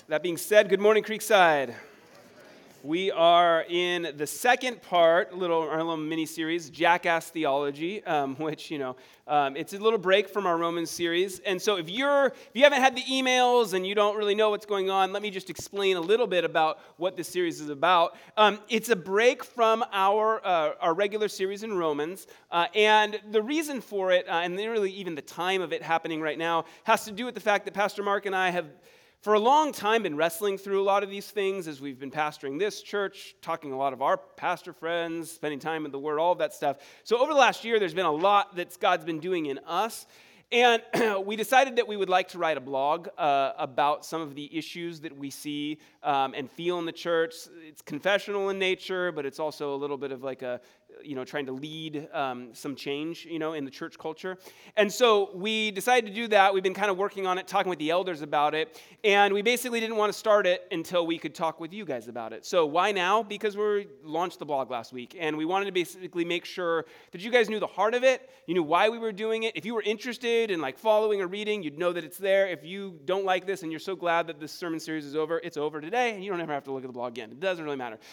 That being said, good morning, Creekside. We are in the second part, our little mini-series, Jackass Theology, which, it's a little break from our Romans series. And so if you haven't had the emails and you don't really know what's going on, let me just explain a little bit about what this series is about. It's a break from our regular series in Romans, and the reason for it, and really even the time of it happening right now, has to do with the fact that Pastor Mark and I have for a long time been wrestling through a lot of these things as we've been pastoring this church, talking to a lot of our pastor friends, spending time in the Word, all of that stuff. So over the last year, there's been a lot that God's been doing in us. And we decided that we would like to write a blog about some of the issues that we see and feel in the church. It's confessional in nature, but it's also a little bit of like trying to lead some change, in the church culture. And so we decided to do that. We've been kind of working on it, talking with the elders about it. And we basically didn't want to start it until we could talk with you guys about it. So why now? Because we launched the blog last week. And we wanted to basically make sure that you guys knew the heart of it. You knew why we were doing it. If you were interested in like following or reading, you'd know that it's there. If you don't like this and you're so glad that this sermon series is over, it's over today. And you don't ever have to look at the blog again. It doesn't really matter.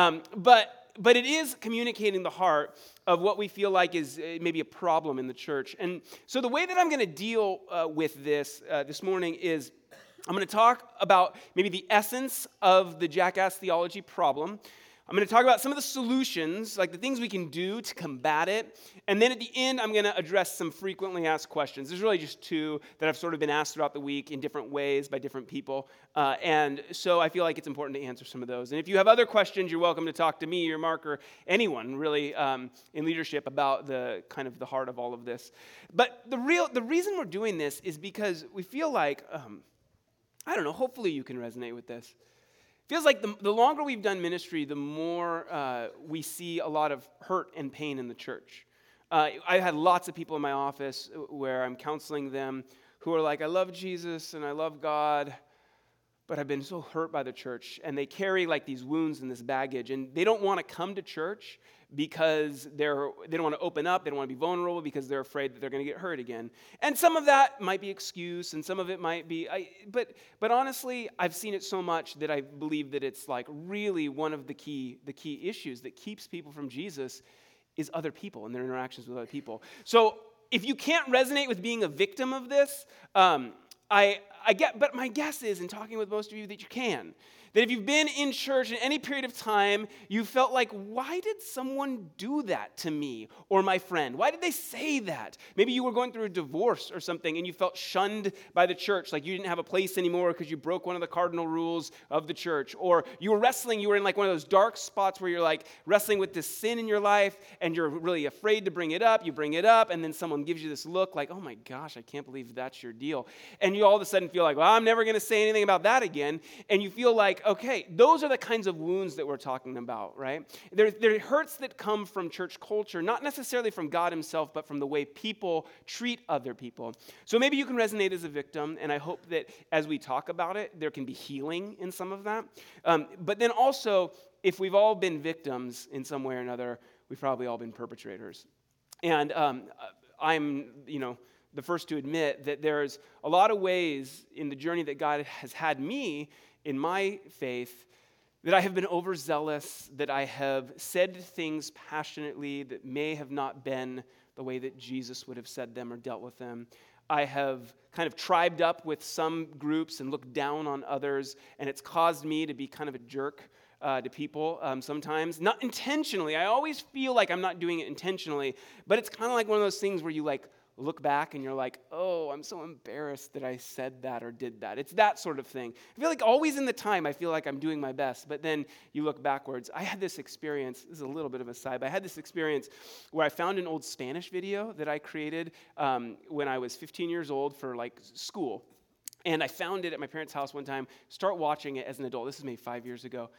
But it is communicating the heart of what we feel like is maybe a problem in the church. And so the way that I'm going to deal with this morning is I'm going to talk about maybe the essence of the Jackass Theology problem. I'm going to talk about some of the solutions, like the things we can do to combat it. And then at the end, I'm going to address some frequently asked questions. There's really just two that have sort of been asked throughout the week in different ways by different people. And so I feel like it's important to answer some of those. And if you have other questions, you're welcome to talk to me or Mark or anyone really in leadership about the kind of the heart of all of this. But the reason we're doing this is because we feel like, hopefully you can resonate with this. Feels like the longer we've done ministry, the more we see a lot of hurt and pain in the church. I had lots of people in my office where I'm counseling them who are like, I love Jesus and I love God, but I've been so hurt by the church. And they carry like these wounds and this baggage, and they don't want to come to church because they don't want to open up, they don't want to be vulnerable because they're afraid that they're going to get hurt again. And some of that might be excuse, and some of it might be, but honestly, I've seen it so much that I believe that it's like really one of the key issues that keeps people from Jesus is other people and their interactions with other people. So if you can't resonate with being a victim of this, I get, but my guess is, in talking with most of you, that you can. That if you've been in church in any period of time, you felt like, why did someone do that to me or my friend? Why did they say that? Maybe you were going through a divorce or something and you felt shunned by the church, like you didn't have a place anymore because you broke one of the cardinal rules of the church. Or you were in like one of those dark spots where you're like wrestling with this sin in your life and you're really afraid to bring it up. You bring it up and then someone gives you this look like, oh my gosh, I can't believe that's your deal. And you all of a sudden feel like, well, I'm never going to say anything about that again. And you feel like, okay, those are the kinds of wounds that we're talking about, right? They're hurts that come from church culture, not necessarily from God himself, but from the way people treat other people. So maybe you can resonate as a victim, and I hope that as we talk about it, there can be healing in some of that. But then also, if we've all been victims in some way or another, we've probably all been perpetrators. And I'm, the first to admit that there's a lot of ways in the journey that God has had me in my faith that I have been overzealous, that I have said things passionately that may have not been the way that Jesus would have said them or dealt with them. I have kind of tribed up with some groups and looked down on others, and it's caused me to be kind of a jerk to people sometimes. Not intentionally. I always feel like I'm not doing it intentionally, but it's kind of like one of those things where you like look back and you're like, oh, I'm so embarrassed that I said that or did that. It's that sort of thing. I feel like always in the time, I feel like I'm doing my best, but then you look backwards. I had this experience, this is a little bit of a side, but I had this experience where I found an old Spanish video that I created when I was 15 years old for like school. And I found it at my parents' house one time, start watching it as an adult. This is maybe 5 years ago.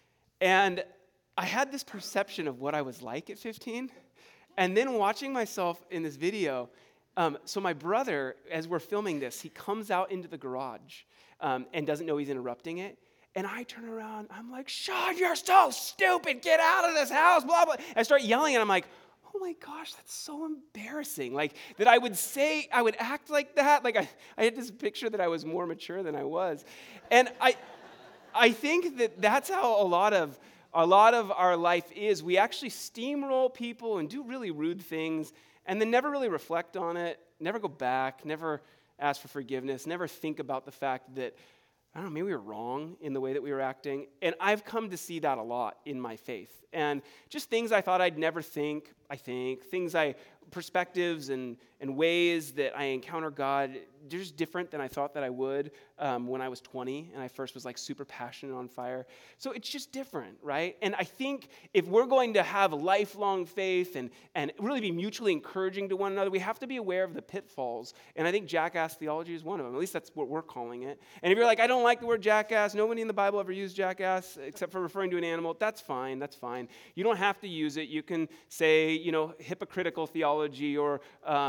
And I had this perception of what I was like at 15. And then watching myself in this video, so my brother, as we're filming this, he comes out into the garage and doesn't know he's interrupting it. And I turn around, I'm like, Sean, you're so stupid. Get out of this house, blah, blah. I start yelling, and I'm like, oh my gosh, that's so embarrassing. Like that I would act like that. Like I had this picture that I was more mature than I was. And I think that that's how a lot of our life is. We actually steamroll people and do really rude things and then never really reflect on it, never go back, never ask for forgiveness, never think about the fact that, I don't know, maybe we were wrong in the way that we were acting. And I've come to see that a lot in my faith. And just things I thought I'd never think, perspectives and ways that I encounter God, they're just different than I thought that I would when I was 20 and I first was like super passionate on fire. So it's just different, right? And I think if we're going to have lifelong faith and really be mutually encouraging to one another, we have to be aware of the pitfalls. And I think jackass theology is one of them. At least that's what we're calling it. And if you're like, I don't like the word jackass, nobody in the Bible ever used jackass except for referring to an animal, that's fine. You don't have to use it. You can say, hypocritical theology or,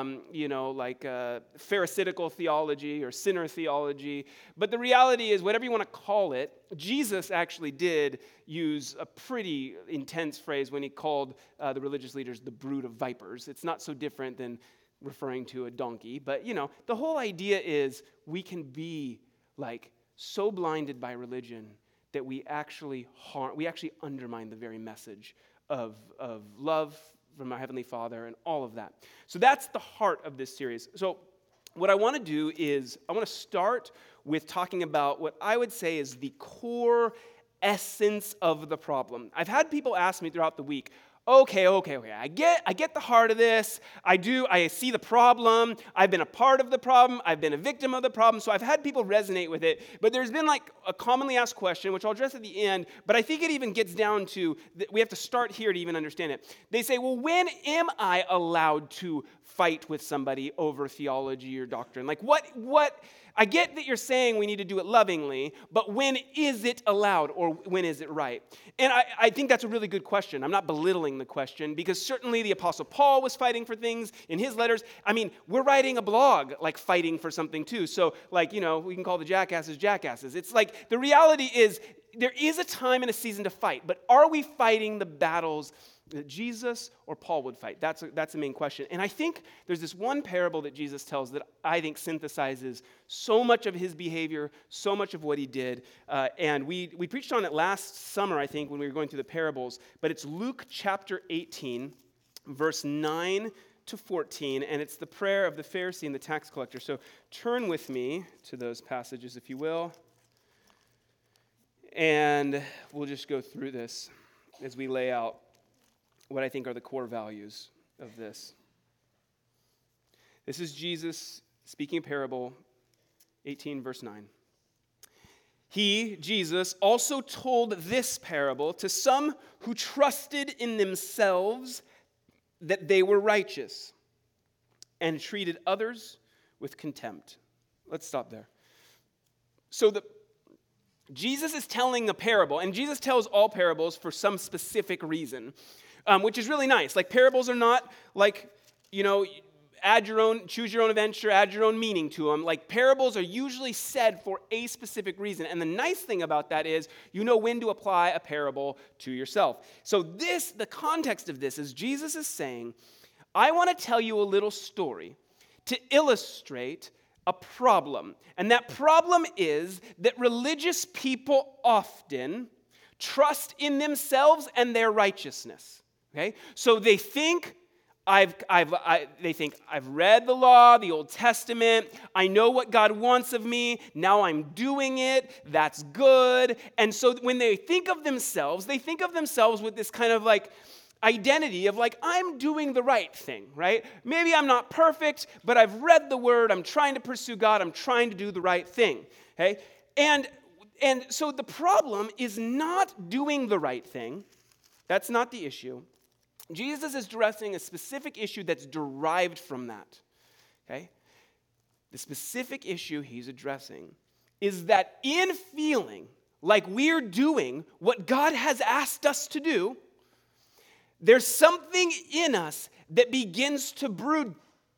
pharisaical theology or sinner theology. But the reality is, whatever you want to call it, Jesus actually did use a pretty intense phrase when he called the religious leaders the brood of vipers. It's not so different than referring to a donkey. But, the whole idea is we can be like so blinded by religion that we actually undermine the very message of love from our Heavenly Father and all of that. So that's the heart of this series. So what I want to do is I want to start with talking about what I would say is the core essence of the problem. I've had people ask me throughout the week, okay, I get the heart of this. I see the problem. I've been a part of the problem. I've been a victim of the problem. So I've had people resonate with it. But there's been like a commonly asked question, which I'll address at the end, but I think it even gets down to, we have to start here to even understand it. They say, well, when am I allowed to fight with somebody over theology or doctrine? Like what I get that you're saying we need to do it lovingly, but when is it allowed or when is it right? And I think that's a really good question. I'm not belittling the question because certainly the Apostle Paul was fighting for things in his letters. I mean, we're writing a blog like fighting for something too. So we can call the jackasses jackasses. It's like the reality is there is a time and a season to fight, but are we fighting the battles that Jesus or Paul would fight? That's the main question. And I think there's this one parable that Jesus tells that I think synthesizes so much of his behavior, so much of what he did. And we preached on it last summer, I think, when we were going through the parables. But it's Luke chapter 18, verse 9 to 14. And it's the prayer of the Pharisee and the tax collector. So turn with me to those passages, if you will. And we'll just go through this as we lay out what I think are the core values of this. This is Jesus speaking a parable, 18 verse 9. He, Jesus, also told this parable to some who trusted in themselves that they were righteous and treated others with contempt. Let's stop there. So Jesus is telling a parable, and Jesus tells all parables for some specific reason. Which is really nice. Like parables are not like, choose your own adventure, add your own meaning to them. Like parables are usually said for a specific reason. And the nice thing about that is you know when to apply a parable to yourself. So the context of this is Jesus is saying, I want to tell you a little story to illustrate a problem. And that problem is that religious people often trust in themselves and their righteousness. Okay, so they think I've read the law, the Old Testament. I know what God wants of me. Now I'm doing it. That's good. And so when they think of themselves with this kind of like identity of like, I'm doing the right thing, right? Maybe I'm not perfect, but I've read the word. I'm trying to pursue God. I'm trying to do the right thing. Okay, and so the problem is not doing the right thing. That's not the issue. Jesus is addressing a specific issue that's derived from that, okay? The specific issue he's addressing is that in feeling like we're doing what God has asked us to do, there's something in us that begins to brood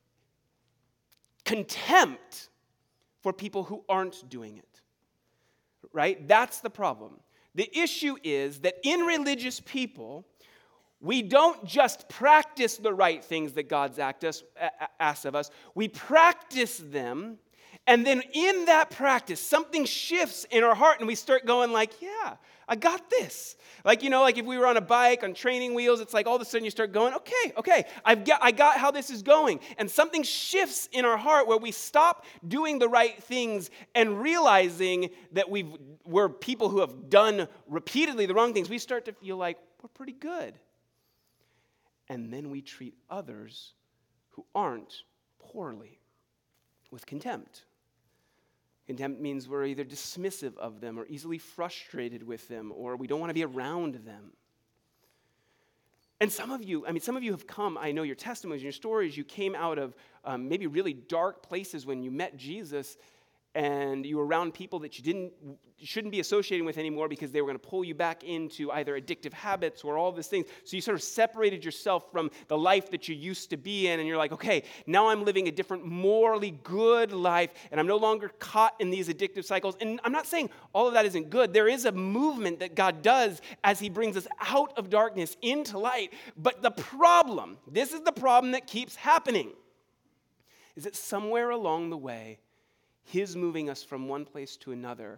contempt for people who aren't doing it, right? That's the problem. The issue is that in religious people, we don't just practice the right things that God's asked of us. We practice them, and then in that practice, something shifts in our heart, and we start going like, yeah, I got this. Like, like if we were on a bike on training wheels, it's like all of a sudden you start going, okay, I got how this is going. And something shifts in our heart where we stop doing the right things and realizing that we're people who have done repeatedly the wrong things. We start to feel like we're pretty good. And then we treat others who aren't poorly with contempt. Contempt means we're either dismissive of them or easily frustrated with them, or we don't want to be around them. And some of you have come, I know your testimonies and your stories, you came out of maybe really dark places when you met Jesus, and you were around people that you shouldn't be associating with anymore because they were going to pull you back into either addictive habits or all these things. So you sort of separated yourself from the life that you used to be in, and you're like, okay, now I'm living a different, morally good life, and I'm no longer caught in these addictive cycles. And I'm not saying all of that isn't good. There is a movement that God does as he brings us out of darkness into light. But this is the problem that keeps happening, is that somewhere along the way, his moving us from one place to another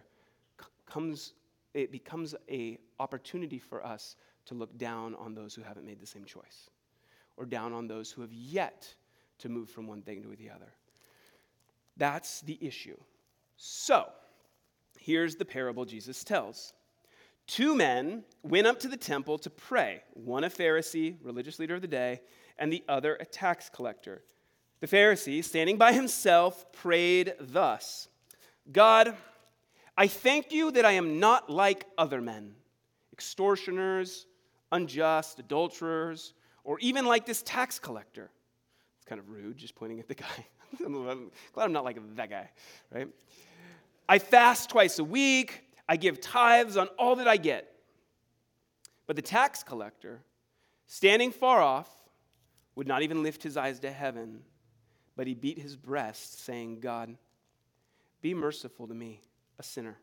becomes an opportunity for us to look down on those who haven't made the same choice, or down on those who have yet to move from one thing to the other. That's the issue. So, here's the parable Jesus tells. 2 men went up to the temple to pray, one a Pharisee, religious leader of the day, and the other a tax collector. The Pharisee, standing by himself, prayed thus, God, I thank you that I am not like other men, extortioners, unjust, adulterers, or even like this tax collector. It's kind of rude, just pointing at the guy. I'm glad I'm not like that guy, right? I fast twice a week. I give tithes on all that I get. But the tax collector, standing far off, would not even lift his eyes to heaven, but he beat his breast, saying, God, be merciful to me, a sinner.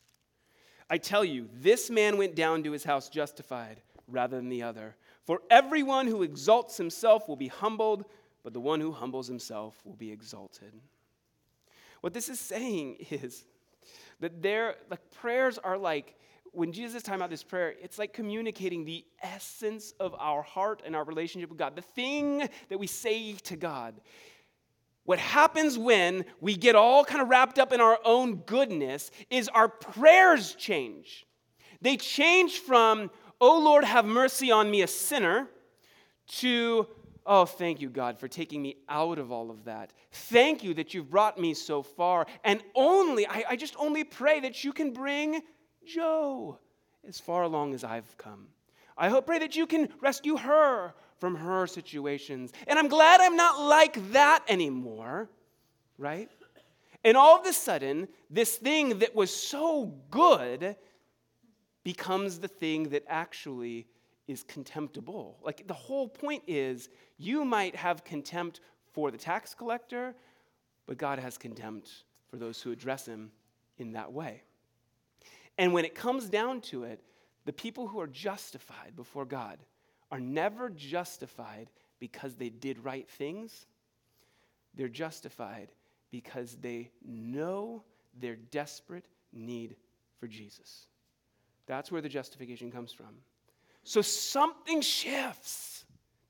I tell you, this man went down to his house justified rather than the other. For everyone who exalts himself will be humbled, but the one who humbles himself will be exalted. What this is saying is that prayers are like, when Jesus is talking about this prayer, it's like communicating the essence of our heart and our relationship with God, the thing that we say to God. What happens when we get all kind of wrapped up in our own goodness is our prayers change. They change from, oh Lord, have mercy on me, a sinner, to, oh, thank you, God, for taking me out of all of that. Thank you that you've brought me so far. And I just only pray that you can bring Joe as far along as I've come. Pray that you can rescue her from her situations. And I'm glad I'm not like that anymore, right? And all of a sudden, this thing that was so good becomes the thing that actually is contemptible. Like, the whole point is, you might have contempt for the tax collector, but God has contempt for those who address him in that way. And when it comes down to it, the people who are justified before God are never justified because they did right things. They're justified because they know their desperate need for Jesus. That's where the justification comes from. So something shifts.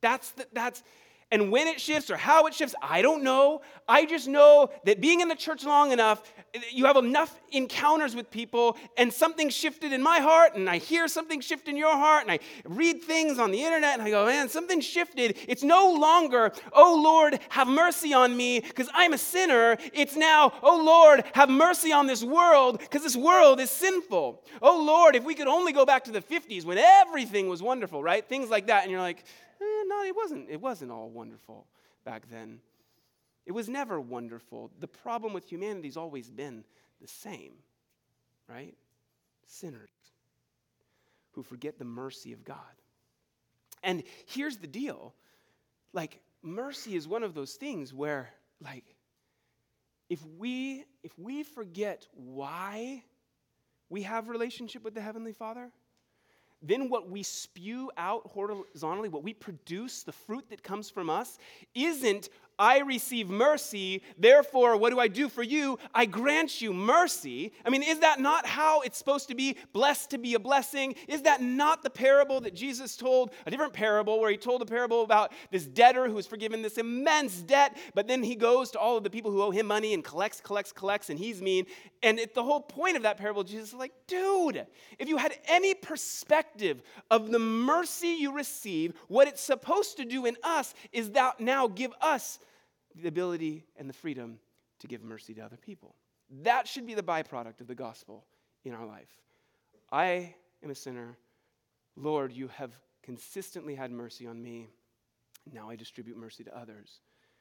And when it shifts or how it shifts, I don't know. I just know that being in the church long enough, you have enough encounters with people, and something shifted in my heart, and I hear something shift in your heart, and I read things on the internet, and I go, man, something shifted. It's no longer, oh Lord, have mercy on me because I'm a sinner. It's now, oh Lord, have mercy on this world because this world is sinful. Oh Lord, if we could only go back to the 50s when everything was wonderful, right? Things like that, and you're like, no, it wasn't all wonderful back then. It was never wonderful. The problem with humanity's always been the same, right? Sinners who forget the mercy of God. And here's the deal. Like, mercy is one of those things where, like, if we forget why we have relationship with the Heavenly Father, then what we spew out horizontally, what we produce, the fruit that comes from us, isn't, I receive mercy, therefore, what do I do for you? I grant you mercy. I mean, is that not how it's supposed to be? Blessed to be a blessing? Is that not the parable that Jesus told? A different parable where he told a parable about this debtor who was forgiven this immense debt, but then he goes to all of the people who owe him money and collects, and he's mean. And the whole point of that parable, Jesus is like, dude, if you had any perspective of the mercy you receive, what it's supposed to do in us is that now give us the ability and the freedom to give mercy to other people. That should be the byproduct of the gospel in our life. I am a sinner. Lord, you have consistently had mercy on me. Now I distribute mercy to others.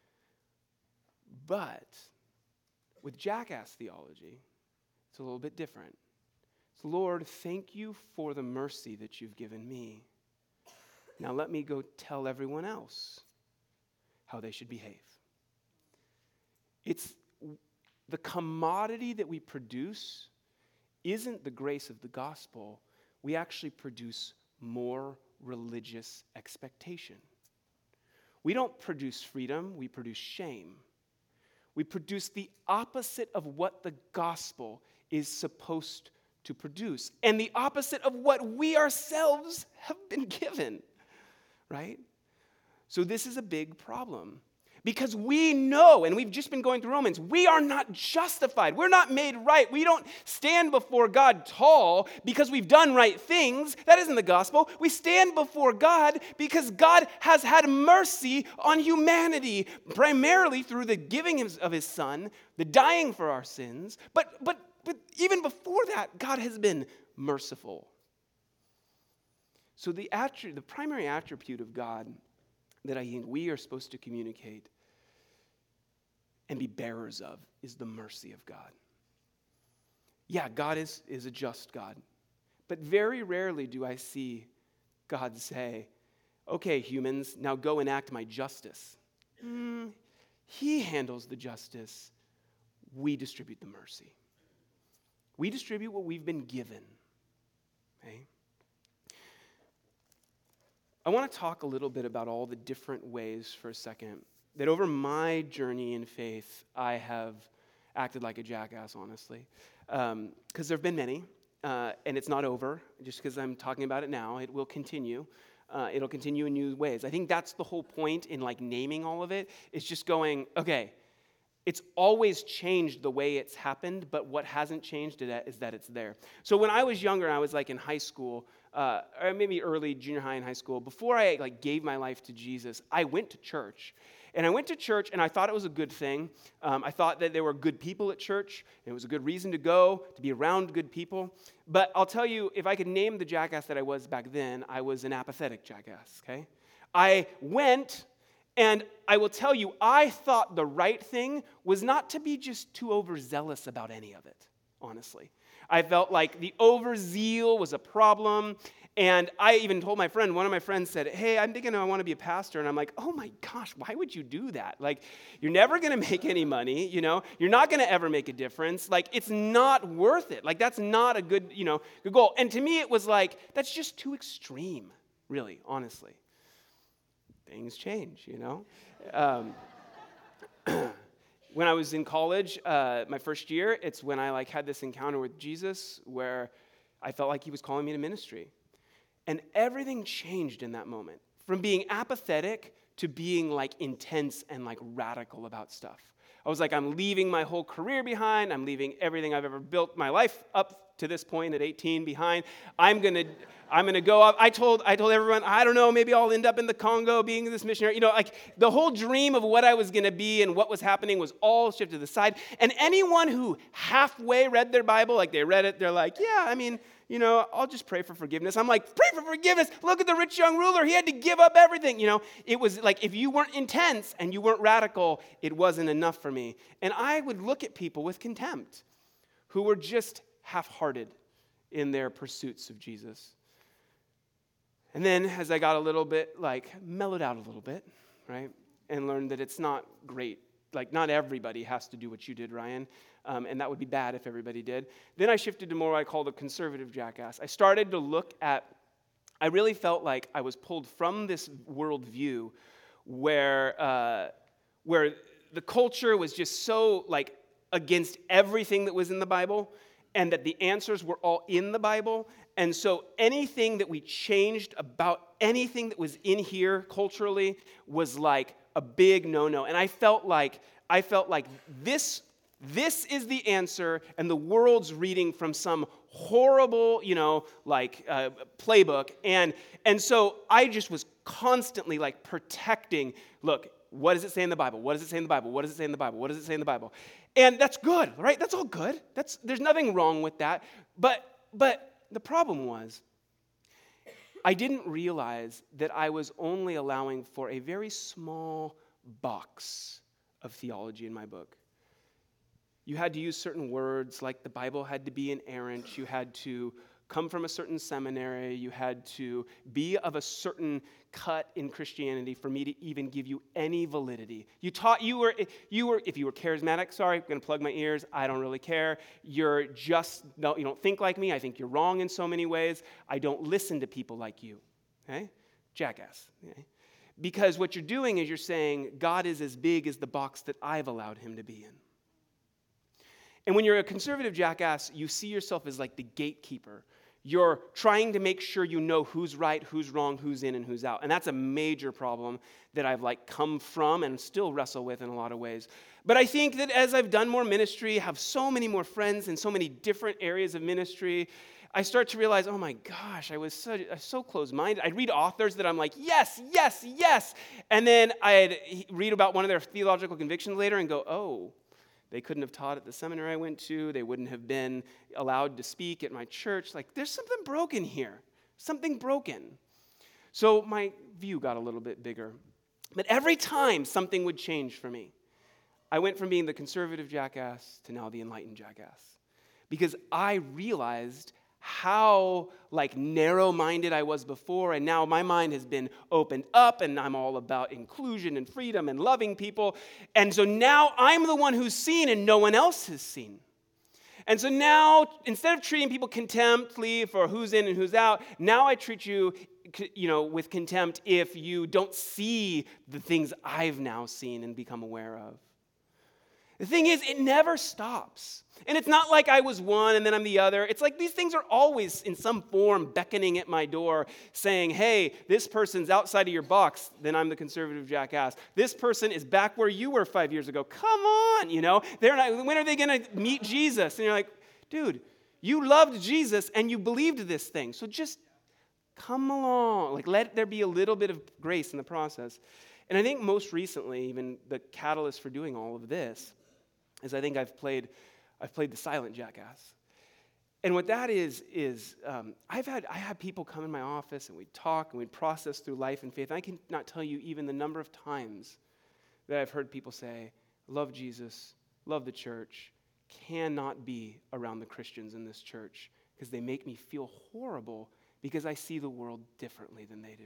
But with jackass theology, it's a little bit different. It's, Lord, thank you for the mercy that you've given me. Now let me go tell everyone else how they should behave. It's the commodity that we produce isn't the grace of the gospel. We actually produce more religious expectation. We don't produce freedom, we produce shame. We produce the opposite of what the gospel is supposed to produce, and the opposite of what we ourselves have been given, right? So this is a big problem. Because we know, and we've just been going through Romans, we are not justified. We're not made right. We don't stand before God tall because we've done right things. That isn't the gospel. We stand before God because God has had mercy on humanity, primarily through the giving of his son, the dying for our sins. But even before that, God has been merciful. So the primary attribute of God that I think we are supposed to communicate and be bearers of is the mercy of God. Yeah, God is a just God. But very rarely do I see God say, okay, humans, now go enact my justice. He handles the justice. We distribute the mercy. We distribute what we've been given. Okay? I want to talk a little bit about all the different ways for a second that over my journey in faith, I have acted like a jackass, honestly. Because there have been many, and it's not over. Just because I'm talking about it now, it will continue. It'll continue in new ways. I think that's the whole point in like naming all of it, is just going, okay, it's always changed the way it's happened, but what hasn't changed is that it's there. So when I was younger, I was like in high school, or maybe early junior high and high school, before I like gave my life to Jesus, I went to church. And I went to church, and I thought it was a good thing. I thought that there were good people at church, and it was a good reason to go, to be around good people. But I'll tell you, if I could name the jackass that I was back then, I was an apathetic jackass, okay? I went, and I will tell you, I thought the right thing was not to be just too overzealous about any of it, honestly. I felt like the overzeal was a problem. And I even told my friend, one of my friends said, hey, I'm thinking I want to be a pastor. And I'm like, oh my gosh, why would you do that? Like, you're never going to make any money, you know? You're not going to ever make a difference. Like, it's not worth it. Like, that's not a good, good goal. And to me, it was like, that's just too extreme, really, honestly. Things change, When I was in college, my first year, it's when I had this encounter with Jesus where I felt like he was calling me to ministry. And everything changed in that moment. From being apathetic to being intense and radical about stuff. I was like, I'm leaving my whole career behind. I'm leaving everything I've ever built my life up to this point at 18 behind. I'm gonna go up. I told everyone, I don't know, maybe I'll end up in the Congo being this missionary. The whole dream of what I was gonna be and what was happening was all shifted to the side. And anyone who halfway read their Bible, they read it, they're like, yeah, I'll just pray for forgiveness. I'm like, pray for forgiveness? Look at the rich young ruler. He had to give up everything. It was like if you weren't intense and you weren't radical, it wasn't enough for me. And I would look at people with contempt who were just half-hearted in their pursuits of Jesus. And then as I got a little bit, mellowed out a little bit, right, and learned that it's not great. Not everybody has to do what you did, Ryan. And that would be bad if everybody did. Then I shifted to more what I call the conservative jackass. I started to look at I really felt like I was pulled from this worldview where the culture was just so like against everything that was in the Bible, and that the answers were all in the Bible. And so anything that we changed about anything that was in here culturally was like a big no-no. And I felt like this is the answer, and the world's reading from some horrible, playbook. And so I just was constantly like protecting, look, what does it say in the Bible? What does it say in the Bible? What does it say in the Bible? What does it say in the Bible? And that's good, right? That's all good. There's nothing wrong with that. But the problem was, I didn't realize that I was only allowing for a very small box of theology in my book. You had to use certain words, like the Bible had to be inerrant. You had to come from a certain seminary. You had to be of a certain cut in Christianity for me to even give you any validity. If you were charismatic, sorry, I'm going to plug my ears. I don't really care. You don't think like me. I think you're wrong in so many ways. I don't listen to people like you. Okay? Jackass. Okay? Because what you're doing is you're saying God is as big as the box that I've allowed him to be in. And when you're a conservative jackass, you see yourself as like the gatekeeper. You're trying to make sure you know who's right, who's wrong, who's in, and who's out. And that's a major problem that I've come from and still wrestle with in a lot of ways. But I think that as I've done more ministry, have so many more friends in so many different areas of ministry, I start to realize, oh my gosh, I was so close-minded. I'd read authors that I'm like, yes, yes, yes. And then I'd read about one of their theological convictions later and go, oh, they couldn't have taught at the seminary I went to. They wouldn't have been allowed to speak at my church. Like, there's something broken here. Something broken. So my view got a little bit bigger. But every time something would change for me, I went from being the conservative jackass to now the enlightened jackass. Because I realized how narrow-minded I was before, and now my mind has been opened up, and I'm all about inclusion and freedom and loving people. And so now I'm the one who's seen and no one else has seen. And so now, instead of treating people contemptly for who's in and who's out, now I treat you, with contempt if you don't see the things I've now seen and become aware of. The thing is, it never stops. And it's not like I was one and then I'm the other. It's like these things are always in some form beckoning at my door saying, hey, this person's outside of your box, then I'm the conservative jackass. This person is back where you were 5 years ago. Come on, They're not, when are they going to meet Jesus? And you're like, dude, you loved Jesus and you believed this thing. So just come along. Let there be a little bit of grace in the process. And I think most recently, even the catalyst for doing all of this is I think I've played the silent jackass. And what that is I had people come in my office and we'd talk and we'd process through life and faith. And I cannot tell you even the number of times that I've heard people say, love Jesus, love the church, cannot be around the Christians in this church because they make me feel horrible because I see the world differently than they do.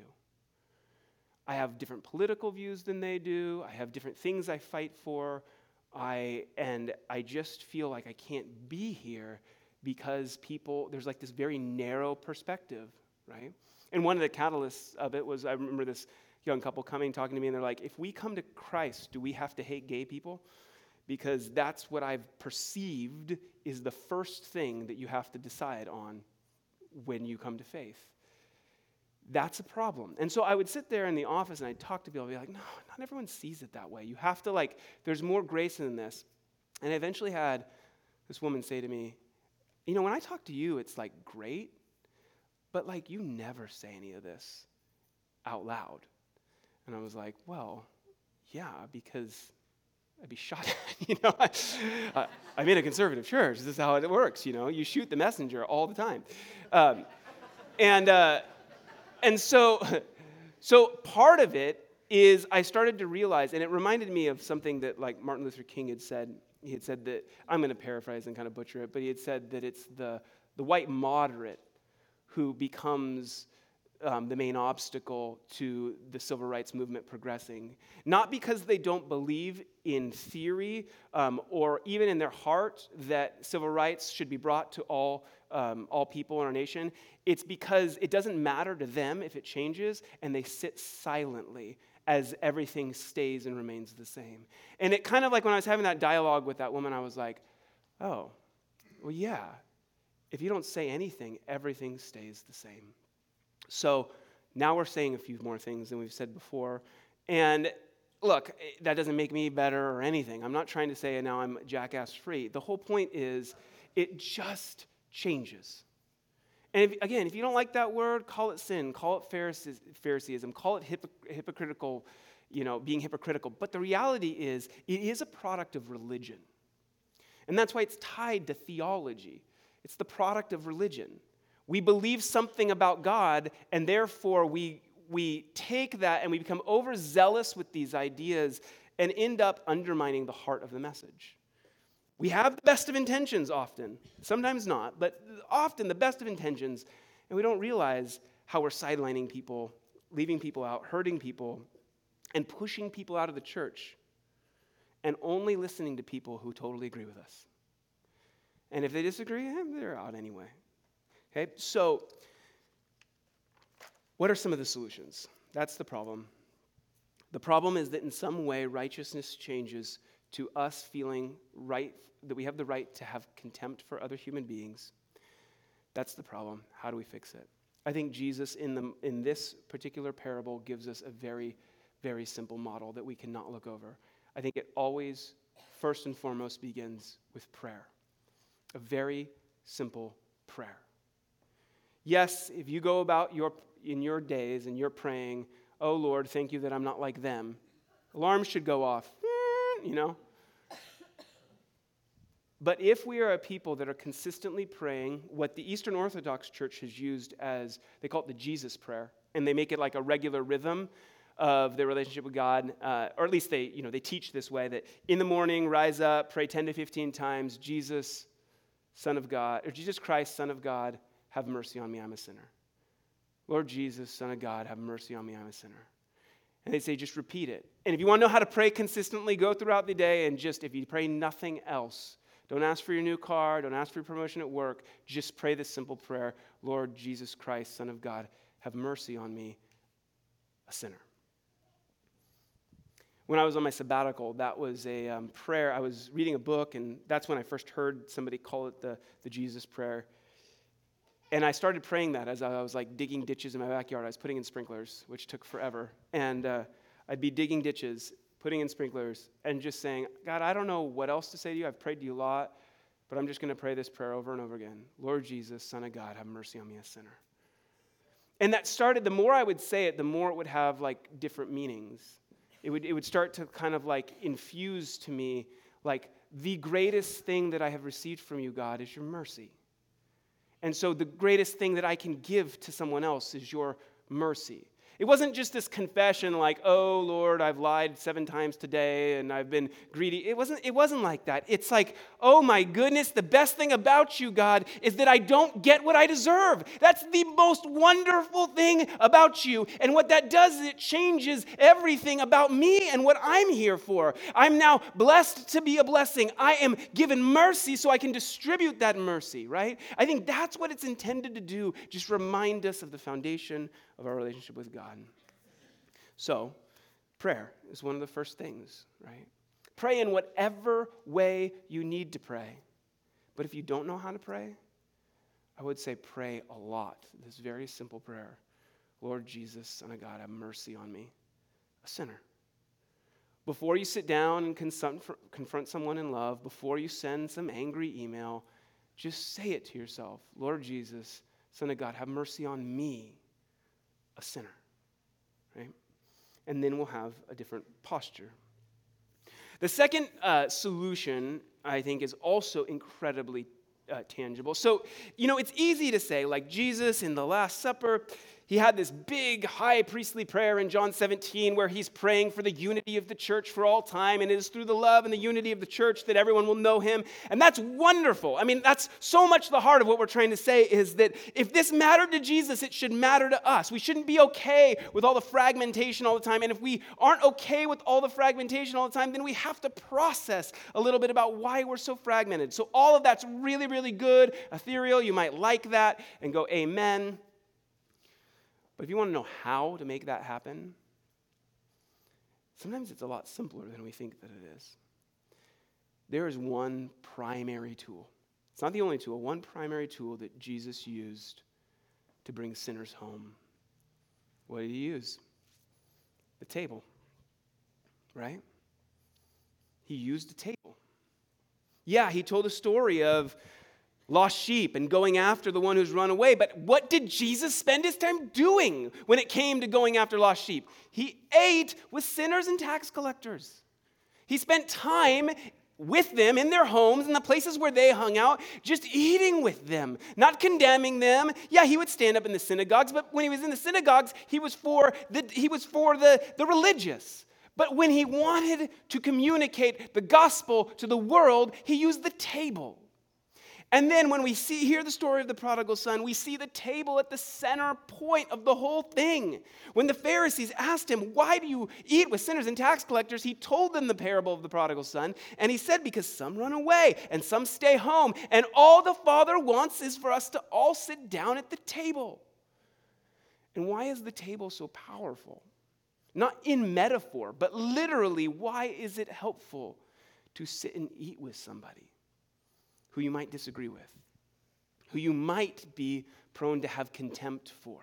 I have different political views than they do. I have different things I fight for. And I just feel like I can't be here because there's this very narrow perspective, right? And one of the catalysts of it was, I remember this young couple talking to me, and they're like, if we come to Christ, do we have to hate gay people? Because that's what I've perceived is the first thing that you have to decide on when you come to faith. That's a problem. And so I would sit there in the office and I'd talk to people and be like, no, not everyone sees it that way. You have to there's more grace in this. And I eventually had this woman say to me, when I talk to you, it's great, but you never say any of this out loud. And I was like, well, yeah, because I'd be shot at. I'm in a conservative church. This is how it works. You shoot the messenger all the time. And so part of it is I started to realize, and it reminded me of something that Martin Luther King had said. He had said that, I'm going to paraphrase and kind of butcher it, but he had said that it's the white moderate who becomes the main obstacle to the civil rights movement progressing. Not because they don't believe in theory or even in their heart that civil rights should be brought to all all people in our nation, it's because it doesn't matter to them if it changes, and they sit silently as everything stays and remains the same. And it kind of like when I was having that dialogue with that woman, I was like, oh, well, yeah. If you don't say anything, everything stays the same. So now we're saying a few more things than we've said before. And look, that doesn't make me better or anything. I'm not trying to say now I'm jackass-free. The whole point is it just changes. And if you don't like that word, call it sin, call it Phariseeism, call it hypocritical, being hypocritical. But the reality is, it is a product of religion. And that's why it's tied to theology. It's the product of religion. We believe something about God, and therefore we take that and we become overzealous with these ideas and end up undermining the heart of the message. We have the best of intentions often, sometimes not, but often the best of intentions, and we don't realize how we're sidelining people, leaving people out, hurting people, and pushing people out of the church, and only listening to people who totally agree with us. And if they disagree, they're out anyway. Okay, so what are some of the solutions? That's the problem. The problem is that in some way, righteousness changes to us feeling right, that we have the right to have contempt for other human beings. That's the problem. How do we fix it? I think Jesus in this particular parable gives us a very, very simple model that we cannot look over. I think it always, first and foremost, begins with prayer. A very simple prayer. Yes, if you go about in your days and you're praying, oh Lord, thank you that I'm not like them, alarms should go off, But if we are a people that are consistently praying what the Eastern Orthodox Church has used as, they call it the Jesus prayer, and they make it like a regular rhythm of their relationship with God, or at least they teach this way, that in the morning, rise up, pray 10 to 15 times, Jesus, Son of God, or Jesus Christ, Son of God, have mercy on me, I'm a sinner. Lord Jesus, Son of God, have mercy on me, I'm a sinner. And they say, just repeat it. And if you want to know how to pray consistently, go throughout the day and just, if you pray nothing else, don't ask for your new car, don't ask for your promotion at work, just pray this simple prayer, Lord Jesus Christ, Son of God, have mercy on me, a sinner. When I was on my sabbatical, that was a prayer. I was reading a book, and that's when I first heard somebody call it the Jesus prayer. And I started praying that as I was like digging ditches in my backyard. I was putting in sprinklers, which took forever. And I'd be digging ditches, putting in sprinklers, and just saying, God, I don't know what else to say to you. I've prayed to you a lot, but I'm just going to pray this prayer over and over again. Lord Jesus, Son of God, have mercy on me, a sinner. And that started, the more I would say it, the more it would have like different meanings. It would start to kind of like infuse to me like the greatest thing that I have received from you, God, is your mercy. And so the greatest thing that I can give to someone else is your mercy. It wasn't just this confession like, oh, Lord, I've lied 7 times today and I've been greedy. It wasn't like that. It's like, oh my goodness, the best thing about you, God, is that I don't get what I deserve. That's the most wonderful thing about you. And what that does is it changes everything about me and what I'm here for. I'm now blessed to be a blessing. I am given mercy so I can distribute that mercy, right? I think that's what it's intended to do, just remind us of the foundation of our relationship with God. So, prayer is one of the first things, right? Pray in whatever way you need to pray. But if you don't know how to pray, I would say pray a lot. This very simple prayer. Lord Jesus, Son of God, have mercy on me, a sinner. Before you sit down and confront someone in love, before you send some angry email, just say it to yourself. Lord Jesus, Son of God, have mercy on me, a sinner, right? And then we'll have a different posture. The second solution, I think, is also incredibly tangible. So, it's easy to say, like Jesus in the Last Supper, He had this big high priestly prayer in John 17 where he's praying for the unity of the church for all time, and it is through the love and the unity of the church that everyone will know him. And that's wonderful. I mean, that's so much the heart of what we're trying to say is that if this mattered to Jesus, it should matter to us. We shouldn't be okay with all the fragmentation all the time. And if we aren't okay with all the fragmentation all the time, then we have to process a little bit about why we're so fragmented. So all of that's really, really good, ethereal. You might like that and go, amen. But if you want to know how to make that happen, sometimes it's a lot simpler than we think that it is. There is one primary tool. It's not the only tool, one primary tool that Jesus used to bring sinners home. What did he use? The table, right? He used the table. Yeah, he told a story of lost sheep and going after the one who's run away. But what did Jesus spend his time doing when it came to going after lost sheep? He ate with sinners and tax collectors. He spent time with them in their homes and the places where they hung out, just eating with them, not condemning them. Yeah, he would stand up in the synagogues, but when he was in the synagogues, he was for the religious. But when he wanted to communicate the gospel to the world, he used the table. And then when we hear the story of the prodigal son, we see the table at the center point of the whole thing. When the Pharisees asked him, why do you eat with sinners and tax collectors? He told them the parable of the prodigal son. And he said, because some run away and some stay home. And all the Father wants is for us to all sit down at the table. And why is the table so powerful? Not in metaphor, but literally, why is it helpful to sit and eat with somebody who you might disagree with, who you might be prone to have contempt for?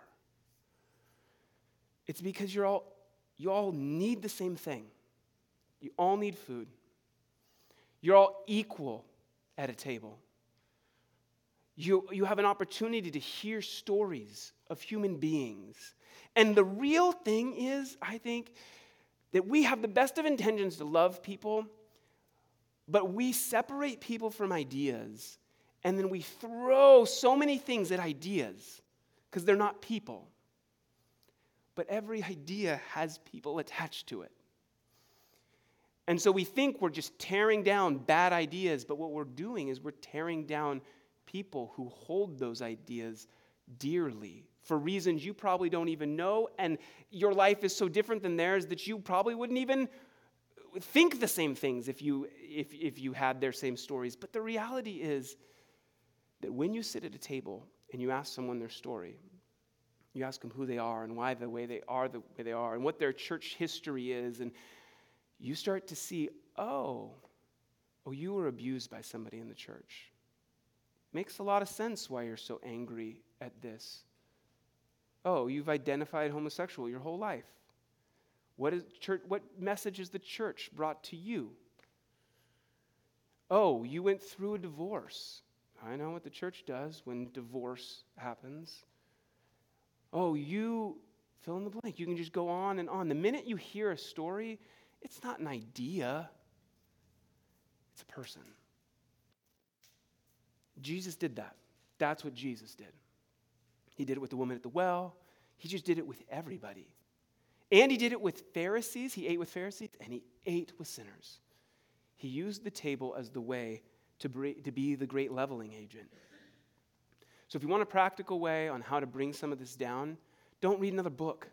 It's because you all need the same thing. You all need food. You're all equal at a table. You have an opportunity to hear stories of human beings. And the real thing is, I think, that we have the best of intentions to love people, but we separate people from ideas, and then we throw so many things at ideas because they're not people. But every idea has people attached to it. And so we think we're just tearing down bad ideas, but what we're doing is we're tearing down people who hold those ideas dearly for reasons you probably don't even know, and your life is so different than theirs that you probably wouldn't even think the same things if you had their same stories. But the reality is that when you sit at a table and you ask someone their story, you ask them who they are and why the way they are, and what their church history is, and you start to see, oh, you were abused by somebody in the church. Makes a lot of sense why you're so angry at this. Oh, you've identified homosexual your whole life. What message has the church brought to you? Oh, you went through a divorce. I know what the church does when divorce happens. Oh, you fill in the blank. You can just go on and on. The minute you hear a story, it's not an idea. It's a person. Jesus did that. That's what Jesus did. He did it with the woman at the well. He just did it with everybody. And he did it with Pharisees. He ate with Pharisees, and he ate with sinners. He used the table as the way to be the great leveling agent. So if you want a practical way on how to bring some of this down, don't read another book.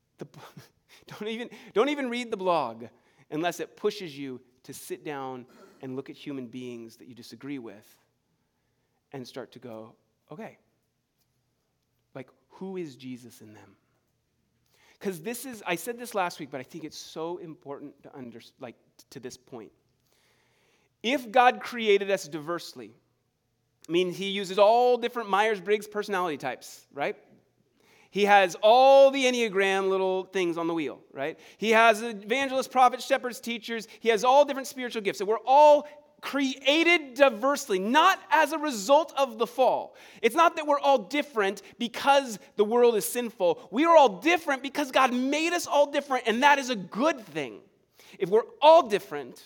Don't even read the blog unless it pushes you to sit down and look at human beings that you disagree with and start to go, okay, like, who is Jesus in them? Because I said this last week, but I think it's so important to this point. If God created us diversely, I mean, he uses all different Myers-Briggs personality types, right? He has all the Enneagram little things on the wheel, right? He has evangelists, prophets, shepherds, teachers. He has all different spiritual gifts. So we're all created diversely, not as a result of the fall. It's not that we're all different because the world is sinful. We are all different because God made us all different, and that is a good thing. If we're all different,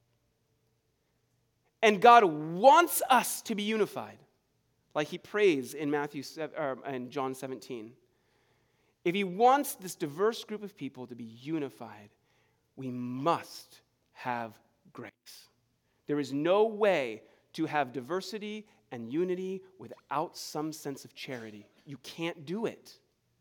and God wants us to be unified, like he prays in John 17, If he wants this diverse group of people to be unified, we must have grace. There is no way to have diversity and unity without some sense of charity. You can't do it.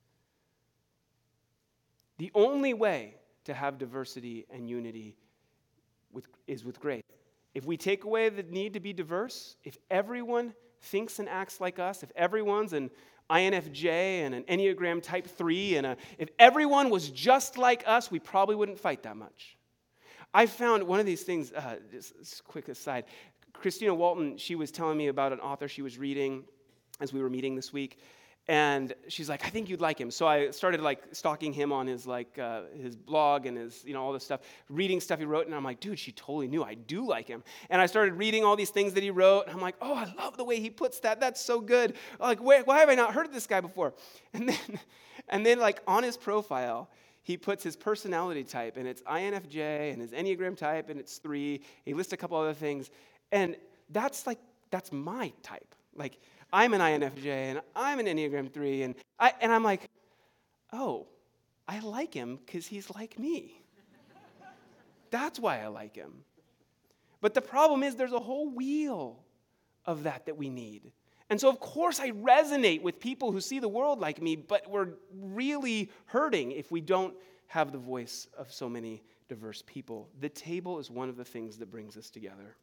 The only way to have diversity and unity is with grace. If we take away the need to be diverse, if everyone thinks and acts like us, if everyone's an INFJ and an Enneagram Type 3, if everyone was just like us, we probably wouldn't fight that much. I found one of these things, just a quick aside, Christina Walton, she was telling me about an author she was reading as we were meeting this week, and she's like, I think you'd like him. So I started stalking him on his his blog and his, all this stuff, reading stuff he wrote, and I'm like, dude, she totally knew I do like him. And I started reading all these things that he wrote, and I'm like, oh, I love the way he puts that. That's so good. Like, why have I not heard of this guy before? And then on his profile, he puts his personality type, and it's INFJ, and his Enneagram type, and it's 3. He lists a couple other things, and that's my type. I'm an INFJ, and I'm an Enneagram 3, and I'm like, oh, I like him because he's like me. That's why I like him. But the problem is there's a whole wheel of that we need. And so, of course, I resonate with people who see the world like me, but we're really hurting if we don't have the voice of so many diverse people. The table is one of the things that brings us together.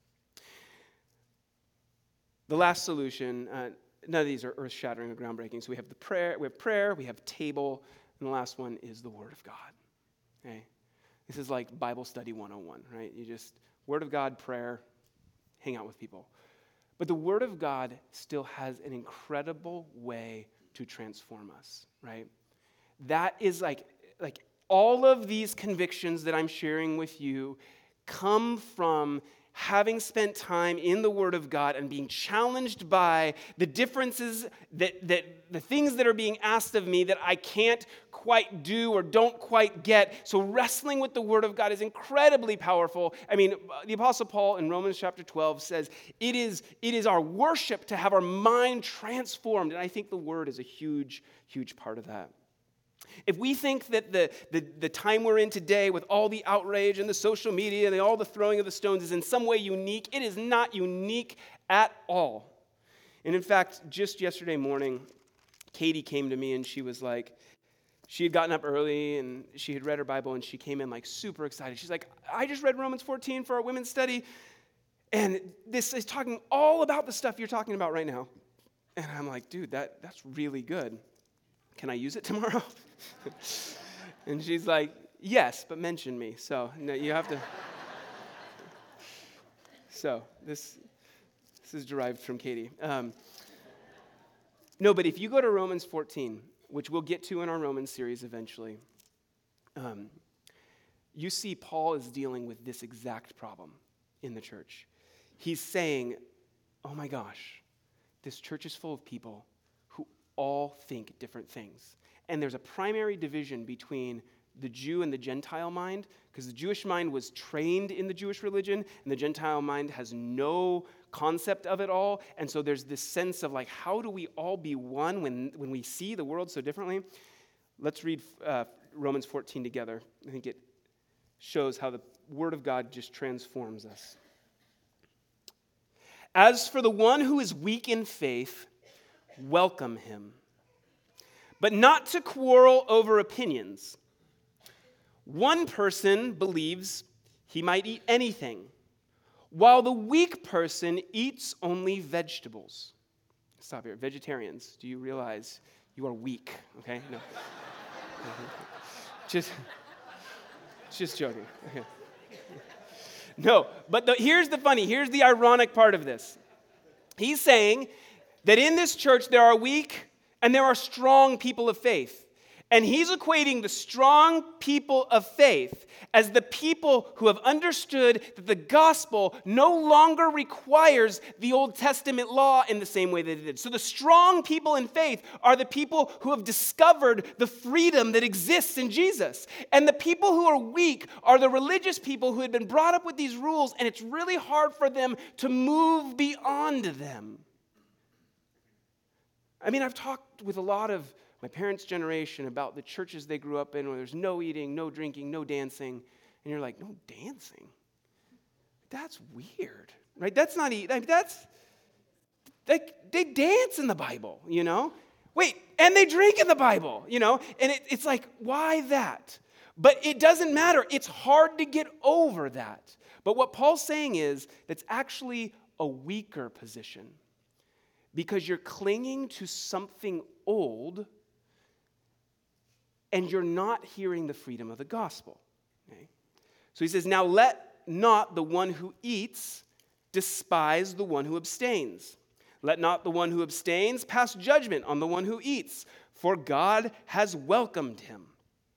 The last solution, none of these are earth-shattering or groundbreaking. So we have prayer, we have table, and the last one is the Word of God. Okay? This is like Bible study 101, right? You just, Word of God, prayer, hang out with people. But the Word of God still has an incredible way to transform us, right? That is like all of these convictions that I'm sharing with you come from having spent time in the Word of God and being challenged by the differences, that the things that are being asked of me that I can't quite do or don't quite get. So wrestling with the Word of God is incredibly powerful. I mean, the Apostle Paul in Romans chapter 12 says, it is our worship to have our mind transformed. And I think the Word is a huge, huge part of that. If we think that the time we're in today with all the outrage and the social media and all the throwing of the stones is in some way unique, it is not unique at all. And in fact, just yesterday morning, Katie came to me and she was like, she had gotten up early and she had read her Bible and she came in super excited. She's like, I just read Romans 14 for our women's study and this is talking all about the stuff you're talking about right now. And I'm like, dude, that's really good. Can I use it tomorrow? And she's like, yes, but mention me. So no, you have to. So this is derived from Katie. No, but if you go to Romans 14, which we'll get to in our Romans series eventually, you see Paul is dealing with this exact problem in the church. He's saying, oh my gosh, this church is full of people who all think different things. And there's a primary division between the Jew and the Gentile mind, because the Jewish mind was trained in the Jewish religion, and the Gentile mind has no concept of it all. And so there's this sense of how do we all be one when we see the world so differently? Let's read Romans 14 together. I think it shows how the Word of God just transforms us. As for the one who is weak in faith, welcome him, but not to quarrel over opinions. One person believes he might eat anything, while the weak person eats only vegetables. Stop here. Vegetarians, do you realize you are weak? Okay? No. Just joking. Okay. No, but here's the ironic part of this. He's saying that in this church there are weak and there are strong people of faith. And he's equating the strong people of faith as the people who have understood that the gospel no longer requires the Old Testament law in the same way that it did. So the strong people in faith are the people who have discovered the freedom that exists in Jesus. And the people who are weak are the religious people who had been brought up with these rules, and it's really hard for them to move beyond them. I mean, I've talked with a lot of my parents' generation about the churches they grew up in where there's no eating, no drinking, no dancing. And you're like, no dancing? That's weird, right? That's not eating. They dance in the Bible, Wait, and they drink in the Bible, And it's like, why that? But it doesn't matter. It's hard to get over that. But what Paul's saying is that's actually a weaker position because you're clinging to something old and you're not hearing the freedom of the gospel. Okay? So he says, now let not the one who eats despise the one who abstains. Let not the one who abstains pass judgment on the one who eats, for God has welcomed him.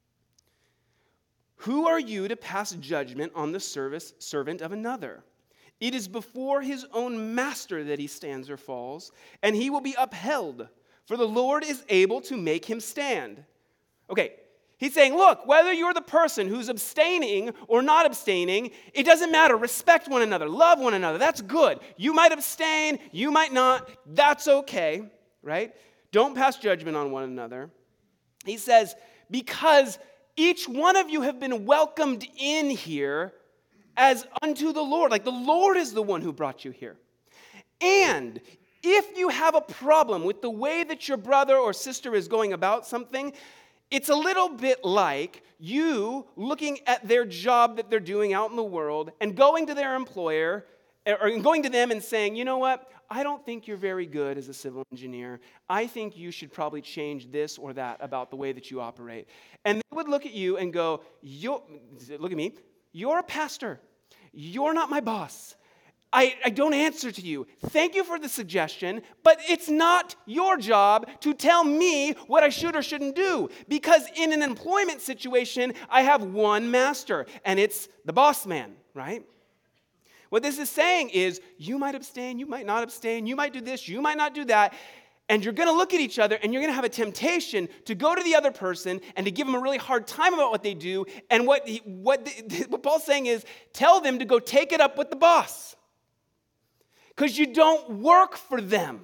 Who are you to pass judgment on the servant of another? It is before his own master that he stands or falls, and he will be upheld, for the Lord is able to make him stand. Okay, he's saying, look, whether you're the person who's abstaining or not abstaining, it doesn't matter. Respect one another. Love one another. That's good. You might abstain. You might not. That's okay, right? Don't pass judgment on one another. He says, because each one of you have been welcomed in here as unto the Lord. Like the Lord is the one who brought you here. And if you have a problem with the way that your brother or sister is going about something, it's a little bit like you looking at their job that they're doing out in the world and going to their employer or going to them and saying, you know what? I don't think you're very good as a civil engineer. I think you should probably change this or that about the way that you operate. And they would look at you and go, look at me, you're a pastor. You're not my boss. I don't answer to you. Thank you for the suggestion, but it's not your job to tell me what I should or shouldn't do. Because in an employment situation, I have one master, and it's the boss man, right? What this is saying is, you might abstain, you might not abstain, you might do this, you might not do that, and you're going to look at each other, and you're going to have a temptation to go to the other person and to give them a really hard time about what they do, and what Paul's saying is, tell them to go take it up with the boss, because you don't work for them.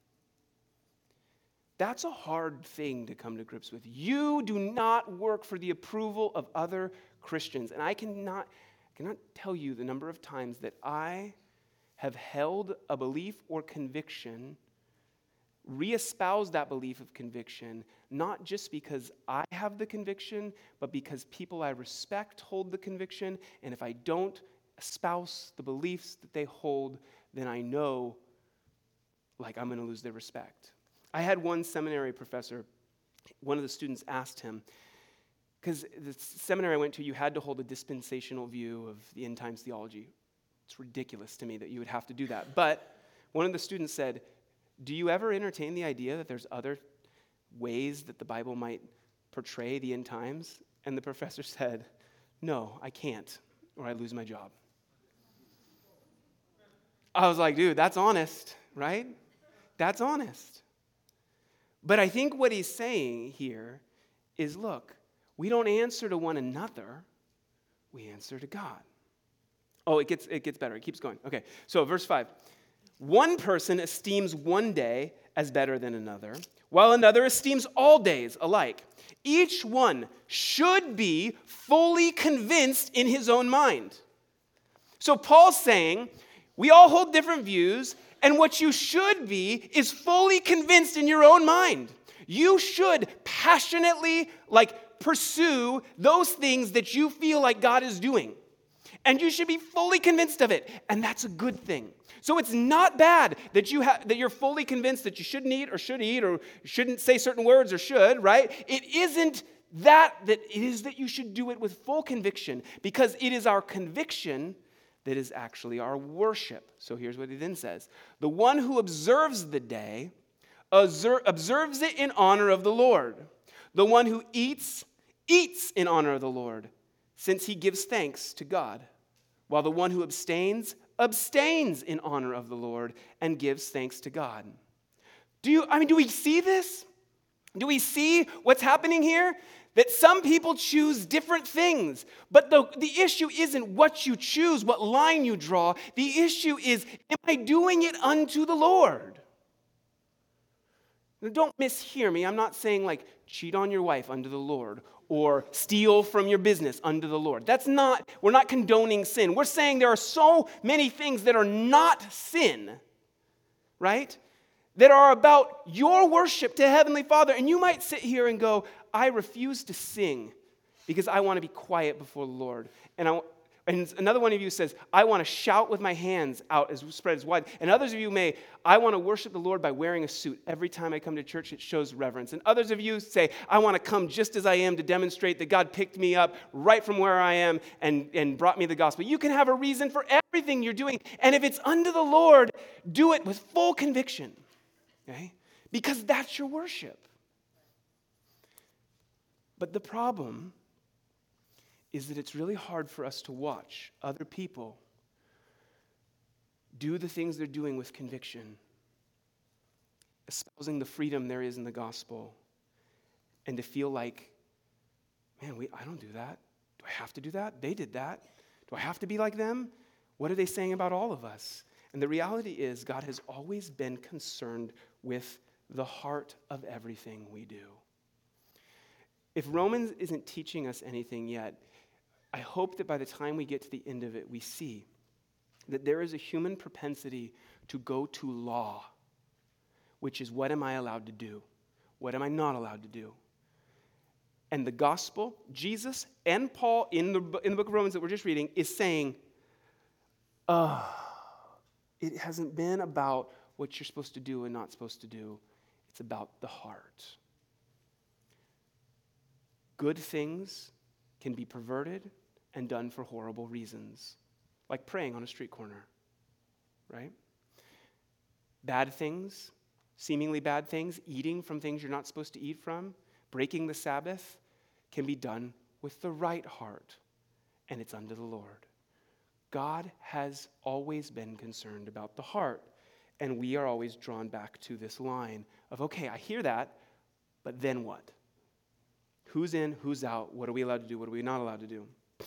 That's a hard thing to come to grips with. You do not work for the approval of other Christians, and I cannot tell you the number of times that I have held a belief or conviction, re-espoused that belief of conviction, not just because I have the conviction, but because people I respect hold the conviction, and if I don't espouse the beliefs that they hold, then I know, like, I'm going to lose their respect. I had one seminary professor, one of the students asked him, because the seminary I went to, you had to hold a dispensational view of the end times theology. It's ridiculous to me that you would have to do that. But one of the students said, do you ever entertain the idea that there's other ways that the Bible might portray the end times? And the professor said, no, I can't, or I lose my job. I was like, dude, that's honest, right? That's honest. But I think what he's saying here is, look, we don't answer to one another, we answer to God. Oh, it gets better. It keeps going. Okay, so verse 5. One person esteems one day as better than another, while another esteems all days alike. Each one should be fully convinced in his own mind. So Paul's saying, we all hold different views, and what you should be is fully convinced in your own mind. You should passionately, pursue those things that you feel like God is doing. And you should be fully convinced of it. And that's a good thing. So it's not bad that you're fully convinced that you shouldn't eat or shouldn't say certain words or should, right? It isn't that it is that you should do it with full conviction, because it is our conviction that is actually our worship. So here's what he then says. The one who observes the day observes it in honor of the Lord. The one who eats in honor of the Lord, since he gives thanks to God. While the one who abstains in honor of the Lord and gives thanks to God. Do we see this? Do we see what's happening here? That some people choose different things. But the issue isn't what you choose, what line you draw. The issue is, am I doing it unto the Lord? Now, don't mishear me. I'm not saying like cheat on your wife under the Lord or steal from your business under the Lord. We're not condoning sin. We're saying there are so many things that are not sin, right? That are about your worship to Heavenly Father. And you might sit here and go, I refuse to sing because I want to be quiet before the Lord. And another one of you says, I want to shout with my hands out spread as wide. And others of you may, I want to worship the Lord by wearing a suit. Every time I come to church, it shows reverence. And others of you say, I want to come just as I am to demonstrate that God picked me up right from where I am and brought me the gospel. You can have a reason for everything you're doing. And if it's unto the Lord, do it with full conviction. Okay? Because that's your worship. But the problem is that it's really hard for us to watch other people do the things they're doing with conviction, espousing the freedom there is in the gospel, and to feel like, man, I don't do that. Do I have to do that? They did that. Do I have to be like them? What are they saying about all of us? And the reality is, God has always been concerned with the heart of everything we do. If Romans isn't teaching us anything yet, I hope that by the time we get to the end of it, we see that there is a human propensity to go to law, which is what am I allowed to do? What am I not allowed to do? And the gospel, Jesus and Paul in the book of Romans that we're just reading, is saying, it hasn't been about what you're supposed to do and not supposed to do. It's about the heart. Good things can be perverted and done for horrible reasons, like praying on a street corner, right? Bad things, seemingly bad things, eating from things you're not supposed to eat from, breaking the Sabbath, can be done with the right heart, and it's unto the Lord. God has always been concerned about the heart, and we are always drawn back to this line of, okay, I hear that, but then what? Who's in, who's out? What are we allowed to do? What are we not allowed to do?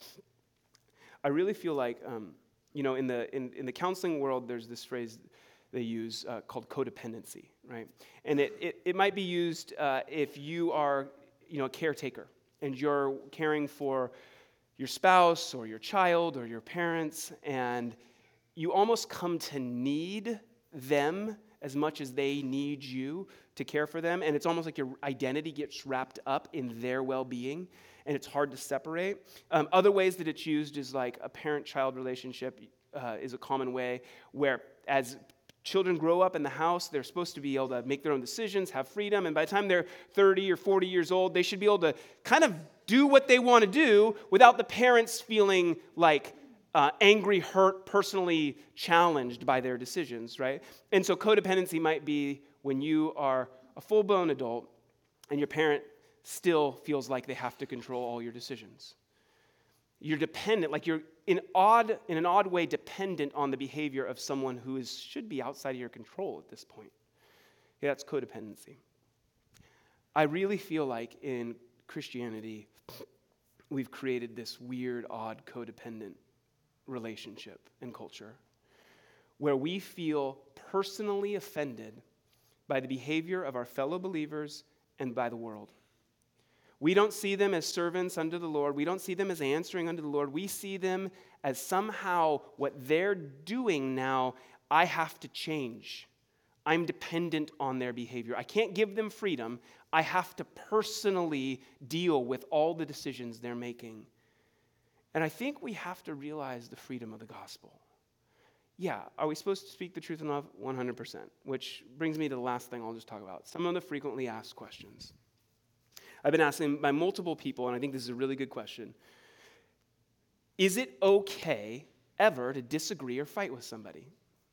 I really feel like, in the counseling world, there's this phrase they use called codependency, right? And it might be used if you are, a caretaker and you're caring for your spouse or your child or your parents, and you almost come to need them as much as they need you to care for them, and it's almost like your identity gets wrapped up in their well-being, and it's hard to separate. Other ways that it's used is like a parent-child relationship is a common way, where as children grow up in the house, they're supposed to be able to make their own decisions, have freedom, and by the time they're 30 or 40 years old, they should be able to kind of do what they want to do without the parents feeling like angry, hurt, personally challenged by their decisions, right? And so codependency might be when you are a full-blown adult and your parent still feels like they have to control all your decisions. You're dependent, like you're in an odd way dependent on the behavior of someone who should be outside of your control at this point. Yeah, that's codependency. I really feel like in Christianity, we've created this weird, odd, codependent relationship and culture where we feel personally offended by the behavior of our fellow believers and by the world. We don't see them as servants unto the Lord. We don't see them as answering unto the Lord. We see them as somehow what they're doing now, I have to change. I'm dependent on their behavior. I can't give them freedom. I have to personally deal with all the decisions they're making. And I think we have to realize the freedom of the gospel. Yeah, are we supposed to speak the truth in love? 100%, which brings me to the last thing I'll just talk about. Some of the frequently asked questions. I've been asking by multiple people, and I think this is a really good question. Is it okay ever to disagree or fight with somebody?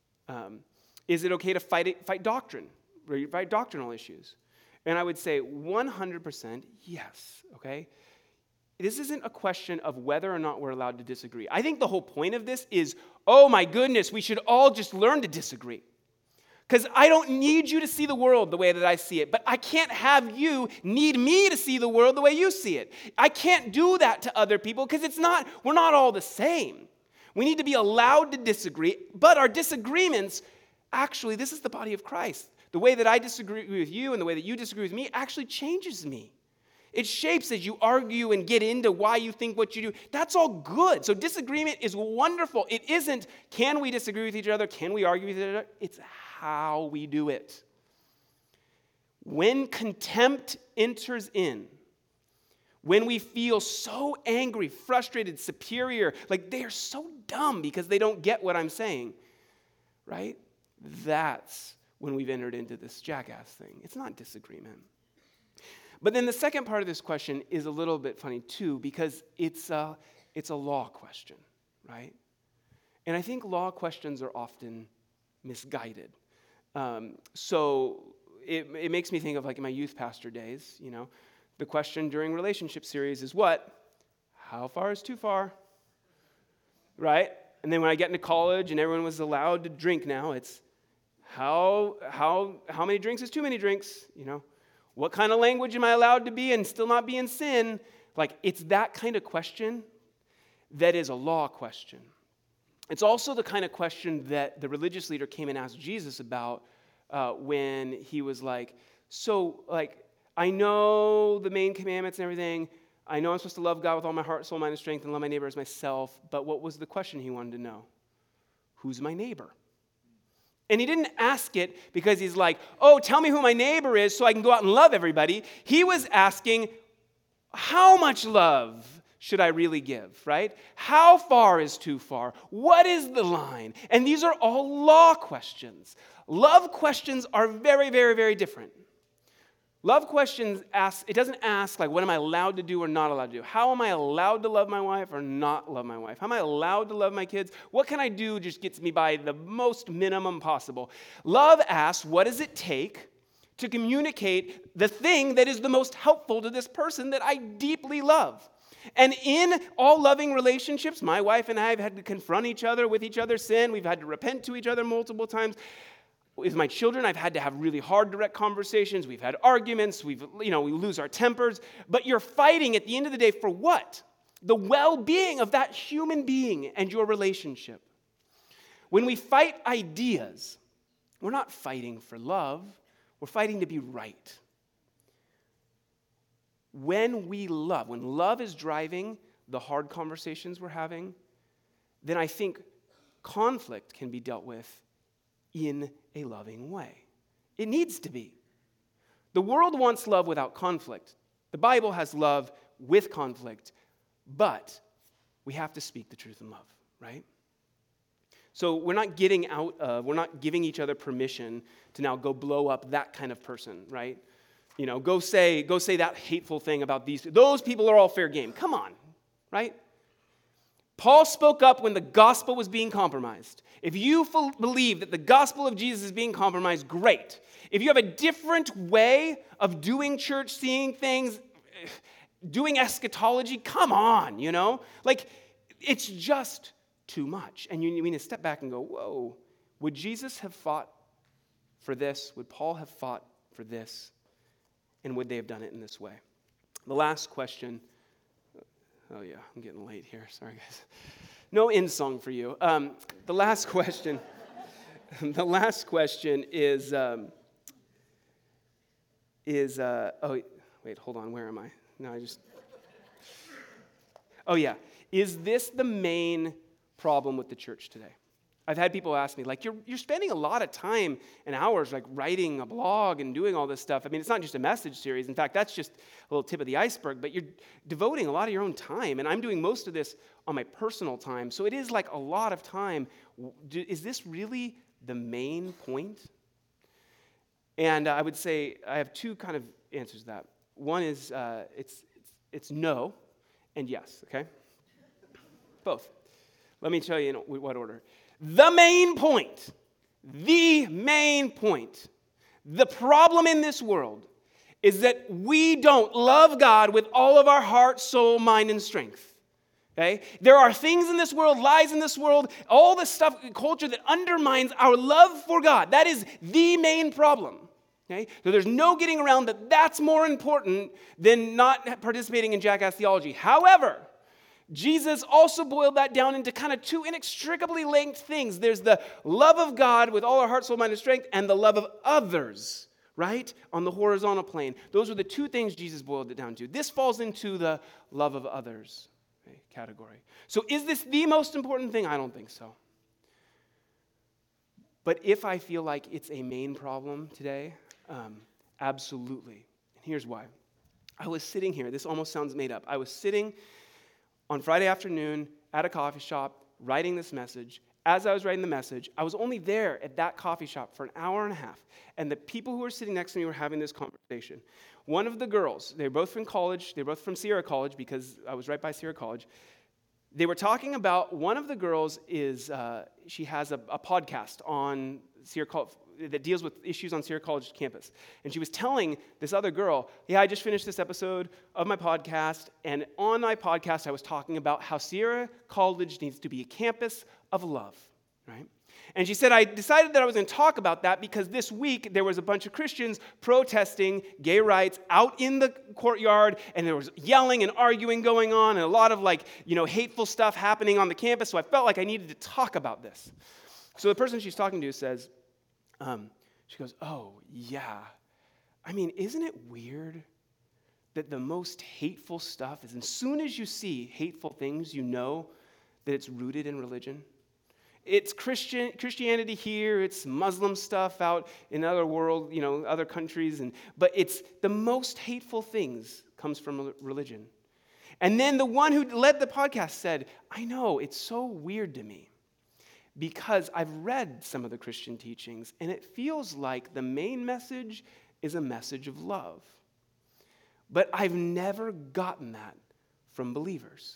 Is it okay to fight doctrine, or fight doctrinal issues? And I would say 100% yes, okay? This isn't a question of whether or not we're allowed to disagree. I think the whole point of this is, oh my goodness, we should all just learn to disagree. Because I don't need you to see the world the way that I see it, but I can't have you need me to see the world the way you see it. I can't do that to other people because we're not all the same. We need to be allowed to disagree, but our disagreements, actually, this is the body of Christ. The way that I disagree with you and the way that you disagree with me actually changes me. It shapes as you argue and get into why you think what you do. That's all good. So disagreement is wonderful. It isn't, can we disagree with each other? Can we argue with each other? It's how we do it. When contempt enters in, when we feel so angry, frustrated, superior, like they are so dumb because they don't get what I'm saying, right? That's when we've entered into this jackass thing. It's not disagreement. But then the second part of this question is a little bit funny too, because it's a law question, right? And I think law questions are often misguided. So it makes me think of like in my youth pastor days, you know, the question during relationship series is what? How far is too far? Right? And then when I get into college and everyone was allowed to drink now, it's how many drinks is too many drinks? You know, what kind of language am I allowed to be and still not be in sin? Like, it's that kind of question that is a law question. It's also the kind of question that the religious leader came and asked Jesus about when he was like, so, like, I know the main commandments and everything. I know I'm supposed to love God with all my heart, soul, mind, and strength, and love my neighbor as myself. But what was the question he wanted to know? Who's my neighbor? And he didn't ask it because he's like, oh, tell me who my neighbor is so I can go out and love everybody. He was asking, how much love should I really give, right? How far is too far? What is the line? And these are all law questions. Love questions are very, very, very different. Love questions it doesn't ask like, what am I allowed to do or not allowed to do? How am I allowed to love my wife or not love my wife? How am I allowed to love my kids? What can I do just gets me by the most minimum possible? Love asks, what does it take to communicate the thing that is the most helpful to this person that I deeply love? And in all loving relationships, my wife and I have had to confront each other with each other's sin. We've had to repent to each other multiple times. With my children, I've had to have really hard, direct conversations. We've had arguments. We lose our tempers. But you're fighting at the end of the day for what? The well-being of that human being and your relationship. When we fight ideas, we're not fighting for love. We're fighting to be right. When love is driving the hard conversations we're having, then I think conflict can be dealt with in a loving way. It needs to be. The world wants love without conflict. The Bible has love with conflict, but we have to speak the truth in love, right? So we're not giving each other permission to now go blow up that kind of person, right? You know, go say that hateful thing about those people are all fair game. Come on, right? Paul spoke up when the gospel was being compromised. If you believe that the gospel of Jesus is being compromised, great. If you have a different way of doing church, seeing things, doing eschatology, come on, you know? Like, it's just too much. And you need to step back and go, whoa, would Jesus have fought for this? Would Paul have fought for this? And would they have done it in this way? The last question. Oh, yeah, I'm getting late here. Sorry, guys. No end song for you. The last question is, oh, wait, hold on. Where am I? Oh, yeah. Is this the main problem with the church today? I've had people ask me, like, you're spending a lot of time and hours, like, writing a blog and doing all this stuff. I mean, it's not just a message series. In fact, that's just a little tip of the iceberg, but you're devoting a lot of your own time, and I'm doing most of this on my personal time, so it is, like, a lot of time. Is this really the main point? And I would say I have two kind of answers to that. One is it's no and yes, okay? Both. Let me tell you in what order. The main point, the problem in this world is that we don't love God with all of our heart, soul, mind, and strength. Okay? There are things in this world, lies in this world, all this stuff, culture that undermines our love for God. That is the main problem. Okay? So there's no getting around that. That's more important than not participating in jackass theology. However, Jesus also boiled that down into kind of two inextricably linked things. There's the love of God with all our heart, soul, mind, and strength, and the love of others, right? On the horizontal plane. Those are the two things Jesus boiled it down to. This falls into the love of others category. So is this the most important thing? I don't think so. But if I feel like it's a main problem today, absolutely. And here's why. I was sitting here. This almost sounds made up. I was sitting on Friday afternoon at a coffee shop writing this message. As I was writing the message, I was only there at that coffee shop for an hour and a half. And the people who were sitting next to me were having this conversation. One of the girls, they were both from college. They were both from Sierra College because I was right by Sierra College. They were talking about, one of the girls is, she has a podcast on Sierra College that deals with issues on Sierra College campus. And she was telling this other girl, yeah, I just finished this episode of my podcast, and on my podcast I was talking about how Sierra College needs to be a campus of love, right? And she said, I decided that I was going to talk about that because this week there was a bunch of Christians protesting gay rights out in the courtyard, and there was yelling and arguing going on, and a lot of hateful stuff happening on the campus, so I felt like I needed to talk about this. So the person she's talking to says, she goes, oh, yeah. I mean, isn't it weird that the most hateful stuff is as soon as you see hateful things, you know that it's rooted in religion? It's Christianity here, it's Muslim stuff out in other world, other countries, but it's the most hateful things comes from religion. And then the one who led the podcast said, I know, it's so weird to me. Because I've read some of the Christian teachings, and it feels like the main message is a message of love. But I've never gotten that from believers.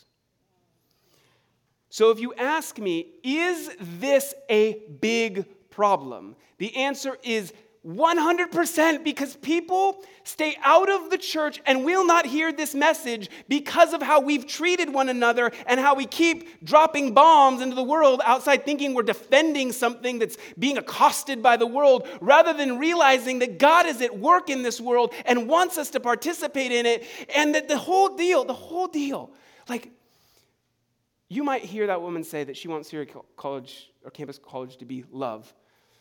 So if you ask me, is this a big problem? The answer is 100%, because people stay out of the church and will not hear this message because of how we've treated one another and how we keep dropping bombs into the world outside thinking we're defending something that's being accosted by the world, rather than realizing that God is at work in this world and wants us to participate in it, and that the whole deal, like, you might hear that woman say that she wants Sierra College or Campus College to be love,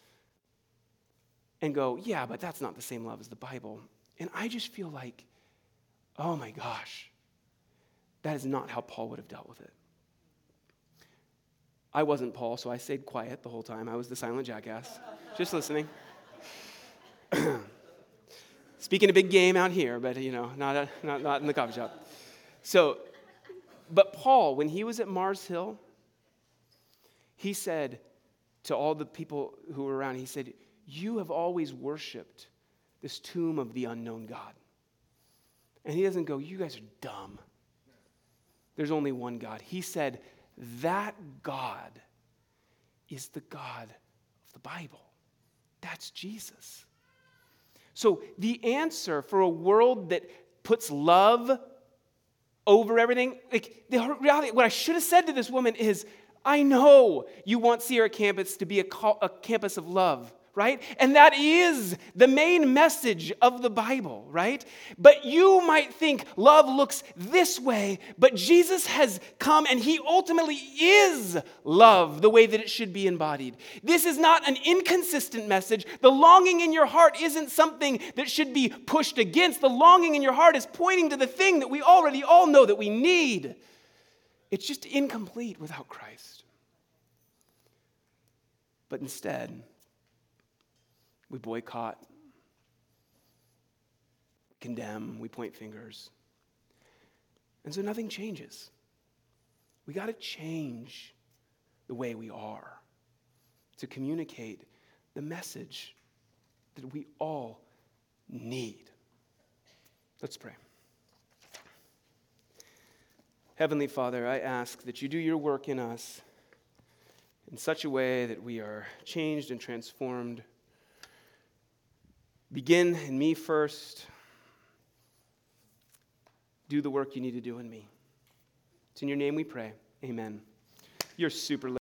and go, yeah, but that's not the same love as the Bible. And I just feel like, oh my gosh, that is not how Paul would have dealt with it. I wasn't Paul, so I stayed quiet the whole time. I was the silent jackass, just listening. Speaking a big game out here, but not in the coffee shop. So, but Paul, when he was at Mars Hill, he said to all the people who were around, he said, you have always worshipped this tomb of the unknown God. And he doesn't go, you guys are dumb. There's only one God. He said, that God is the God of the Bible. That's Jesus. So the answer for a world that puts love over everything, the reality, what I should have said to this woman is, I know you want Sierra Campus to be a campus of love, right? And that is the main message of the Bible, right? But you might think love looks this way, but Jesus has come and he ultimately is love, the way that it should be embodied. This is not an inconsistent message. The longing in your heart isn't something that should be pushed against. The longing in your heart is pointing to the thing that we already all know that we need. It's just incomplete without Christ. But instead, we boycott, condemn, we point fingers. And so nothing changes. We got to change the way we are to communicate the message that we all need. Let's pray. Heavenly Father, I ask that you do your work in us in such a way that we are changed and transformed. Begin in me first. Do the work you need to do in me. It's in your name we pray. Amen. You're super